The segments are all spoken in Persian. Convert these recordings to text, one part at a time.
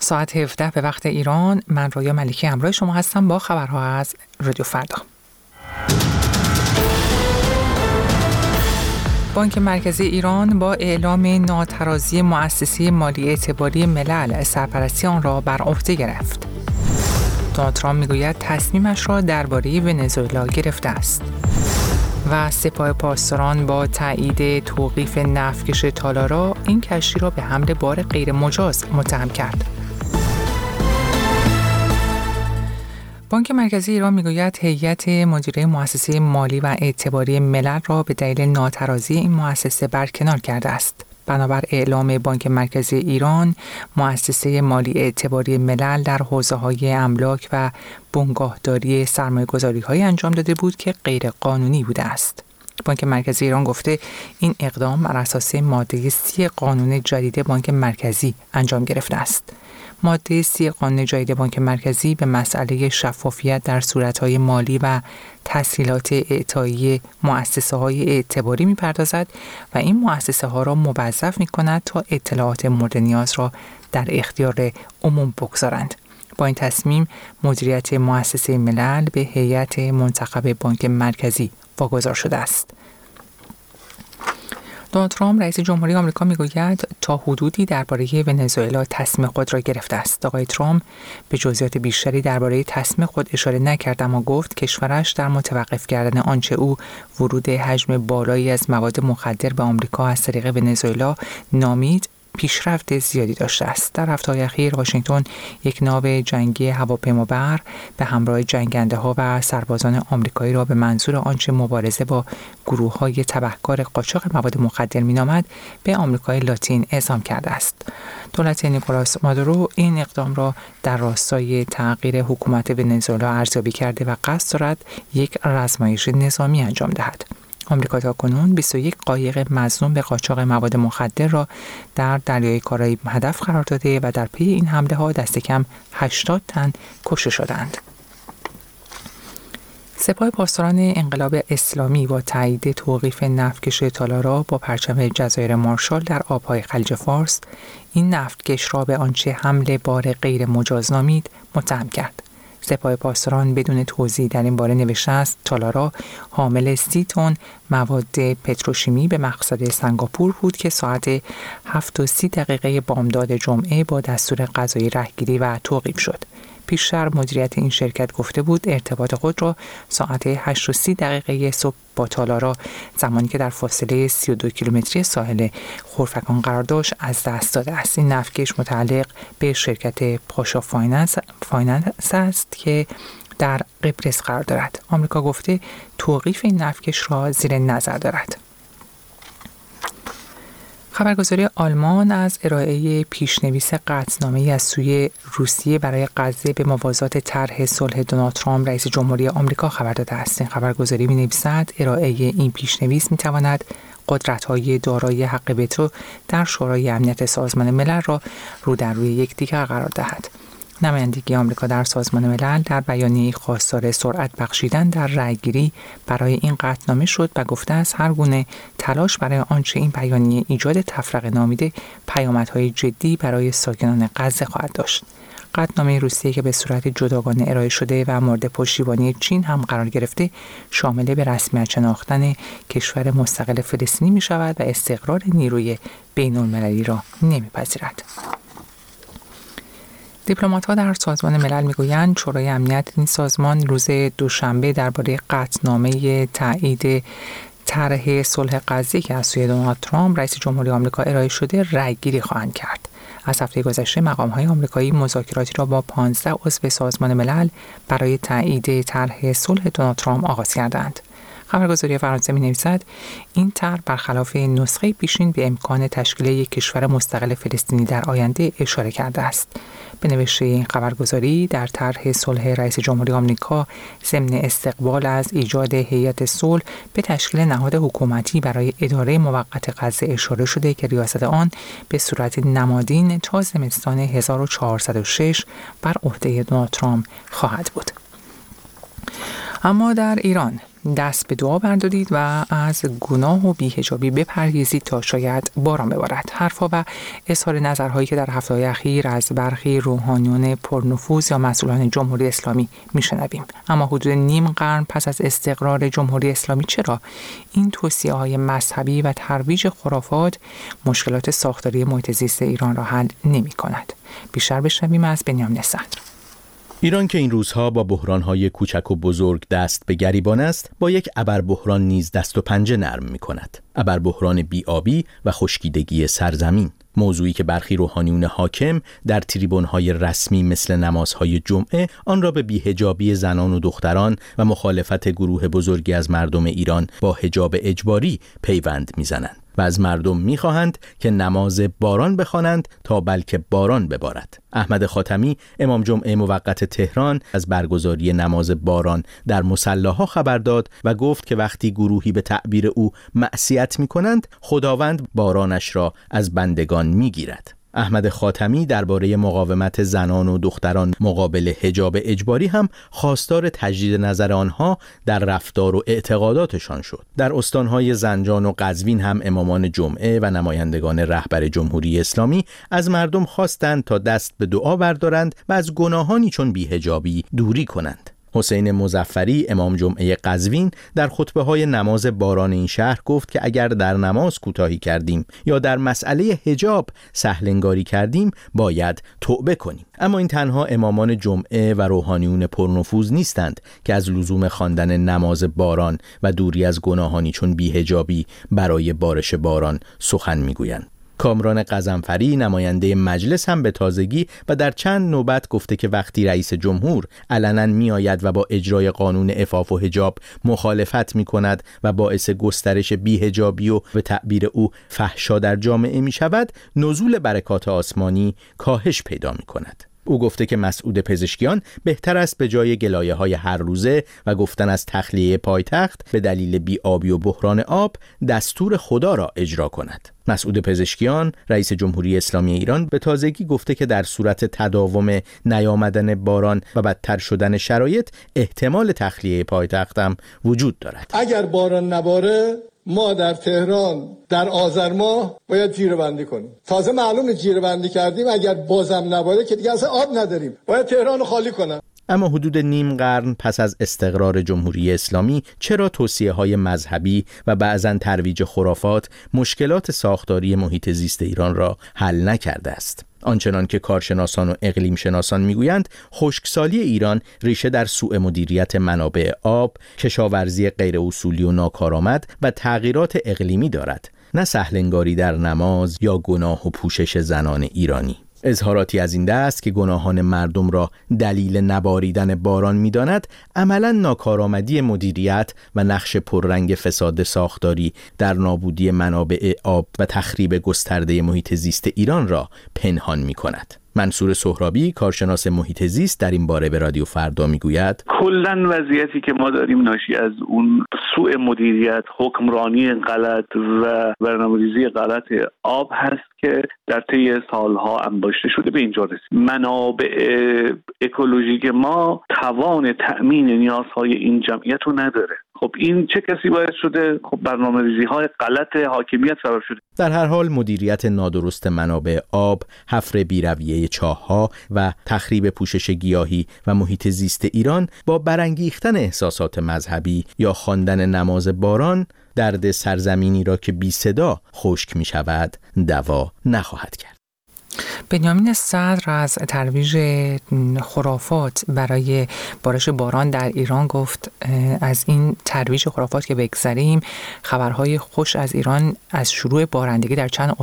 ساعت 17 به وقت ایران. من رویا ملیکی همراه شما هستم با خبرها از رادیو فردا. بانک مرکزی ایران با اعلام ناترازی مؤسسه مالی اعتباری ملل سرپرستی آن را بر عهده گرفت. دونالد ترامپ میگوید تصمیمش را درباره ونزوئلا گرفته است. و سپاه پاسداران با تایید توقیف نفتکش تالارا این کشتی را به حمل بار غیر مجاز متهم کرد. بانک مرکزی ایران میگوید هیئت مدیره مؤسسه مالی و اعتباری ملل را به دلیل ناترازی این مؤسسه برکنار کرده است. بنابر اعلام بانک مرکزی ایران، مؤسسه مالی اعتباری ملل در حوزه‌های املاک و بنگاهداری سرمایه‌گذاری‌هایی انجام داده بود که غیر قانونی بوده است. بانک مرکزی ایران گفته این اقدام بر اساس ماده 30 قانون جدید بانک مرکزی انجام گرفته است. ماده 30 قانون جدید بانک مرکزی به مسئله شفافیت در صورت‌های مالی و تسهیلات اعطایی مؤسسه‌های اعتباری می‌پردازد و این مؤسسه‌ها را موظف می‌کند تا اطلاعات مورد نیاز را در اختیار عموم بگذارند. با این تصمیم مدیریت مؤسسه ملل به هیئت منتخب بانک مرکزی واگذار شده است. دونالد ترامپ رئیس جمهوری آمریکا میگوید تا حدودی درباره ونزوئلا تصمیم خود را گرفته است. آقای ترامپ به جزئیات بیشتری درباره تصمیم خود اشاره نکرد، اما گفت کشورش در متوقف کردن آنچه او ورود حجم بالایی از مواد مخدر به آمریکا از طریق ونزوئلا نامید پیشرفت زیادی داشته است. در هفته‌های اخیر واشنگتن یک ناو جنگی هواپیمابر به همراه جنگنده‌ها و سربازان آمریکایی را به منظور آنچه مبارزه با گروه‌های تبهکار قاچاق مواد مخدر می‌نامد به آمریکای لاتین اعزام کرده است. دولت نیکولاس مادورو این اقدام را در راستای تغییر حکومت ونزوئلا ارزیابی کرده و قصد دارد یک رزمایش نظامی انجام دهد. آمریکا تاکنون 21 قایق مظنون به قاچاق مواد مخدر را در دریای کارائیب هدف قرار داده و در پی این حمله ها دست کم 80 تن کشته شدند. سپاه پاسداران انقلاب اسلامی با تایید توقیف نفتکش تالارا با پرچم جزایر مارشال در آبهای خلیج فارس این نفتکش را به آنچه حمل بار غیر مجاز نامید متهم کرد. سپاه پاسداران بدون توضیح در این باره نوشته است تالارا حامل 30 تن مواد پتروشیمی به مقصد سنگاپور بود که ساعت 7:30 بامداد جمعه با دستور قضایی رهگیری و توقیف شد. پیشتر مدیریت این شرکت گفته بود ارتباط خود را ساعت 8:30 صبح با تالارا زمانی که در فاصله 32 کیلومتری ساحل خرفکان قرار داشت از دست داده است. این نفتکش متعلق به شرکت پاشا فایننس است که در قبرس قرار دارد. آمریکا گفته توقیف این نفتکش را زیر نظر دارد. خبرگزاری آلمان از ارائه پیشنویس قطعنامه‌ای از سوی روسیه برای غزه به موازات طرح صلح دونالد ترامپ رئیس جمهوری آمریکا خبر داده است. این خبرگزاری می‌نویسد ارائه این پیشنویس می‌تواند قدرت‌های دارای حق وتو در شورای امنیت سازمان ملل را رو در روی یکدیگر قرار دهد. نمایندگی آمریکا در سازمان ملل در بیانیه‌ای خواستار سرعت بخشیدن در رأیگیری برای این قطعنامه شد و گفته است هر گونه تلاش برای آنچه این بیانیه ایجاد تفرقه نامیده پیامدهای جدی برای ساکنان غزه خواهد داشت. قطعنامه روسیه که به صورت جداگانه ارائه شده و مورد پشتیبانی چین هم قرار گرفته شامل به رسمیت شناختن کشور مستقل فلسطینی می شود و استقرار نیروی بین‌المللی را نمی‌پذیرد. دیپلمات‌ها در سازمان ملل میگویند شورای امنیت این سازمان روز دوشنبه درباره قطعنامه تایید طرح صلح غزه که از سوی دونالد ترامپ رئیس جمهوری آمریکا ارائه شده رأیگیری خواهند کرد. از هفته گذشته مقام‌های آمریکایی مذاکراتی را با 15 عضو سازمان ملل برای تایید طرح صلح دونالد ترامپ آغاز کردند. خبرگزاری فرانسه می‌نویسد این طرح برخلاف نسخه پیشین به امکان تشکیل یک کشور مستقل فلسطینی در آینده اشاره کرده است. به نوشته این خبرگزاری در طرح صلح رئیس جمهوری آمریکا ضمن استقبال از ایجاد هیئت صلح به تشکیل نهاد حکومتی برای اداره موقت غزه اشاره شده که ریاست آن به صورت نمادین تا زمستان 1406 بر عهده دونالد ترامپ خواهد بود. اما در ایران دست به دعا بردارید و از گناه و بی‌حجابی بپرهیزید تا شاید باران ببارد. حرفا و اظهار نظرهایی که در هفته‌های اخیر از برخی روحانیون پرنفوذ یا مسئولان جمهوری اسلامی میشنویم. اما حدود نیم قرن پس از استقرار جمهوری اسلامی چرا این توصیه‌های مذهبی و ترویج خرافات مشکلات ساختاری محیط زیست ایران را حل نمی‌کند؟ بیشتر بشنویم از بنیامین صدر. ایران که این روزها با بحران‌های کوچک و بزرگ دست به گریبان است، با یک ابربحران نیز دست و پنجه نرم می‌کند. ابربحران بی‌آبی و خشکیدگی سرزمین، موضوعی که برخی روحانیون حاکم در تریبون‌های رسمی مثل نمازهای جمعه آن را به بی‌حجابی زنان و دختران و مخالفت گروه بزرگی از مردم ایران با حجاب اجباری پیوند می‌زنند و از مردم می‌خواهند که نماز باران بخوانند تا بلکه باران ببارد. احمد خاتمی امام جمعه موقت تهران از برگزاری نماز باران در مصلاها خبر داد و گفت که وقتی گروهی به تعبیر او معصیت می‌کنند، خداوند بارانش را از بندگان می‌گیرد. احمد خاتمی درباره مقاومت زنان و دختران مقابل حجاب اجباری هم خواستار تجدید نظر آنها در رفتار و اعتقاداتشان شد. در استانهای زنجان و قزوین هم امامان جمعه و نمایندگان رهبر جمهوری اسلامی از مردم خواستند تا دست به دعا بردارند و از گناهانی چون بی‌حجابی دوری کنند. حسین مظفری امام جمعه قزوین در خطبه‌های نماز باران این شهر گفت که اگر در نماز کوتاهی کردیم یا در مسئله حجاب سهل‌انگاری کردیم باید توبه کنیم. اما این تنها امامان جمعه و روحانیون پرنفوذ نیستند که از لزوم خواندن نماز باران و دوری از گناهانی چون بی‌حجابی برای بارش باران سخن می‌گویند. کامران غضنفری نماینده مجلس هم به تازگی و در چند نوبت گفته که وقتی رئیس جمهور علنا میآید و با اجرای قانون عفاف و حجاب مخالفت می‌کند و باعث گسترش بی‌حجابی و به تعبیر او فحشا در جامعه می‌شود، نزول برکات آسمانی کاهش پیدا می‌کند. او گفته که مسعود پزشکیان بهتر است به جای گلایه‌های هر روزه و گفتن از تخلیه پایتخت به دلیل بی‌آبی و بحران آب دستور خدا را اجرا کند. مسعود پزشکیان رئیس جمهوری اسلامی ایران به تازگی گفته که در صورت تداوم نیامدن باران و بدتر شدن شرایط احتمال تخلیه پایتخت هم وجود دارد. اگر باران نباره ما در تهران در آذر ماه باید جیره‌بندی کنیم. تازه معلومه جیره‌بندی کردیم، اگر بازم نباره که دیگه اصلا آب نداریم، باید تهران رو خالی کنن. اما حدود نیم قرن پس از استقرار جمهوری اسلامی چرا توصیه‌های مذهبی و بعضاً ترویج خرافات مشکلات ساختاری محیط زیست ایران را حل نکرده است؟ آنچنان که کارشناسان و اقلیم شناسان میگویند، خشکسالی ایران ریشه در سوء مدیریت منابع آب، کشاورزی غیر اصولی و ناکارآمد و تغییرات اقلیمی دارد، نه سهل‌انگاری در نماز یا گناه و پوشش زنان ایرانی. اظهاراتی از این دست که گناهان مردم را دلیل نباریدن باران می‌داند، عملاً ناکارآمدی مدیریت و نقش پررنگ فساد ساختاری در نابودی منابع آب و تخریب گسترده محیط زیست ایران را پنهان می‌کند. منصور سهرابی کارشناس محیط زیست در این باره به رادیو فردا میگوید کلاً وضعیتی که ما داریم ناشی از اون سوء مدیریت، حکمرانی غلط و برنامه‌ریزی غلط آب هست که در طی سالها انباشته شده به اینجا رسید. منابع اکولوژیک ما توان تأمین نیازهای این جمعیت رو نداره. خب این چه کسی باعث شده؟ خب برنامه‌ریزی‌های غلط حاکمیت سبب شده. در هر حال مدیریت نادرست منابع آب، حفر بی‌رویه چاه‌ها و تخریب پوشش گیاهی و محیط زیست ایران با برانگیختن احساسات مذهبی یا خواندن نماز باران درد سرزمینی را که بی صدا خشک می شود دوا نخواهد کرد. بنیامین صدر از ترویج خرافات برای بارش باران در ایران گفت از این ترویج خرافات که بگذریم، خبرهای خوش از ایران از شروع بارندگی در چند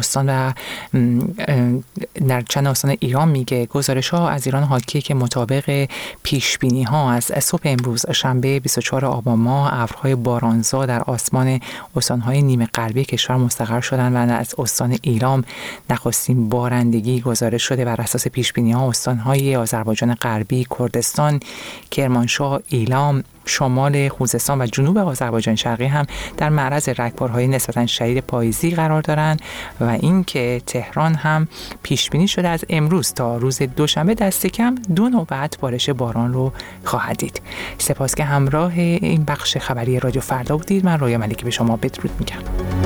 استان ایران میگه. گزارش ها از ایران حاکیه که مطابق پیش بینی ها از صبح امروز شنبه 24 آبان ماه ابرهای بارانزا در آسمان استانهای نیمه غربی کشور مستقر شدن و از استان ایلام نخستین بارندگی خشکیدگی گزارش شده. بر اساس پیش‌بینی‌ها استان‌های آذربایجان غربی، کردستان، کرمانشاه، ایلام، شمال خوزستان و جنوب آذربایجان شرقی هم در معرض رگبارهای نسبتاً شدید پاییزی قرار دارند و اینکه تهران هم پیش بینی شده از امروز تا روز دوشنبه دست کم 2 نوبت بارش باران رو خواهد دید. سپاس که همراه این بخش خبری رادیو فردا بودید. من رویا ملیکی به شما بدرود میگم.